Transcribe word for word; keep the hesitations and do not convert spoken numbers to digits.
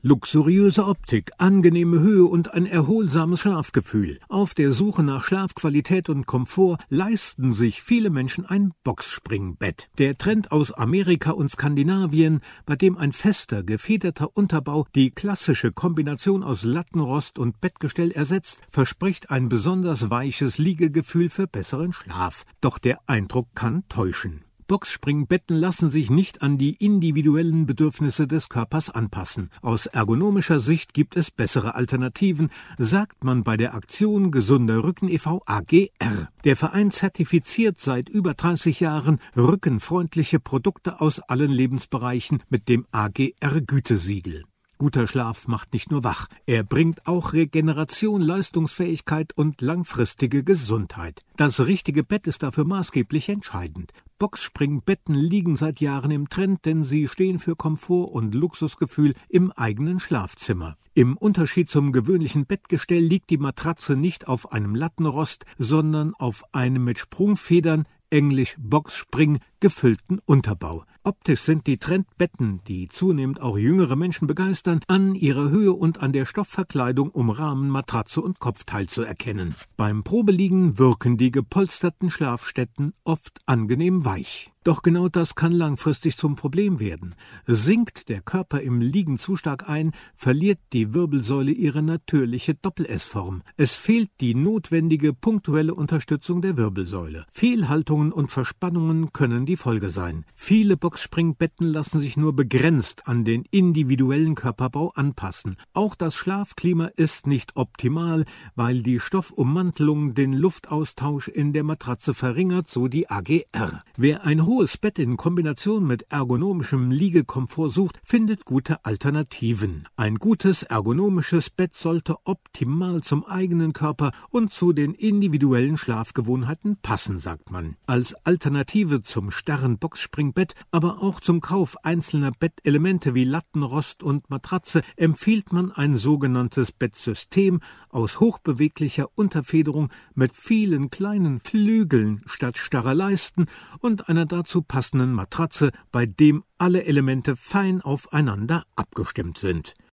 Luxuriöse Optik, angenehme Höhe und ein erholsames Schlafgefühl. Auf der Suche nach Schlafqualität und Komfort leisten sich viele Menschen ein Boxspringbett. Der Trend aus Amerika und Skandinavien, bei dem ein fester, gefederter Unterbau die klassische Kombination aus Lattenrost und Bettgestell ersetzt, verspricht ein besonders weiches Liegegefühl für besseren Schlaf. Doch der Eindruck kann täuschen. Boxspringbetten lassen sich nicht an die individuellen Bedürfnisse des Körpers anpassen. Aus ergonomischer Sicht gibt es bessere Alternativen, sagt man bei der Aktion Gesunder Rücken e V A G R. Der Verein zertifiziert seit über dreißig Jahren rückenfreundliche Produkte aus allen Lebensbereichen mit dem A G R-Gütesiegel. Guter Schlaf macht nicht nur wach, er bringt auch Regeneration, Leistungsfähigkeit und langfristige Gesundheit. Das richtige Bett ist dafür maßgeblich entscheidend. Boxspringbetten liegen seit Jahren im Trend, denn sie stehen für Komfort und Luxusgefühl im eigenen Schlafzimmer. Im Unterschied zum gewöhnlichen Bettgestell liegt die Matratze nicht auf einem Lattenrost, sondern auf einem mit Sprungfedern, englisch Boxspring, gefüllten Unterbau. Optisch sind die Trendbetten, die zunehmend auch jüngere Menschen begeistern, an ihrer Höhe und an der Stoffverkleidung um Rahmen, Matratze und Kopfteil zu erkennen. Beim Probeliegen wirken die gepolsterten Schlafstätten oft angenehm weich. Doch genau das kann langfristig zum Problem werden. Sinkt der Körper im Liegen zu stark ein, verliert die Wirbelsäule ihre natürliche Doppel-S-Form. Es fehlt die notwendige punktuelle Unterstützung der Wirbelsäule. Fehlhaltungen und Verspannungen können die Folge sein. Viele Boxspringbetten lassen sich nur begrenzt an den individuellen Körperbau anpassen. Auch das Schlafklima ist nicht optimal, weil die Stoffummantelung den Luftaustausch in der Matratze verringert, so die A G R. Wer ein hohes Bett in Kombination mit ergonomischem Liegekomfort sucht, findet gute Alternativen. Ein gutes ergonomisches Bett sollte optimal zum eigenen Körper und zu den individuellen Schlafgewohnheiten passen, sagt man. Als Alternative zum starren Boxspringbett, aber auch zum Kauf einzelner Bettelemente wie Lattenrost und Matratze empfiehlt man ein sogenanntes Bettsystem aus hochbeweglicher Unterfederung mit vielen kleinen Flügeln statt starrer Leisten und einer dazu passenden Matratze, bei dem alle Elemente fein aufeinander abgestimmt sind.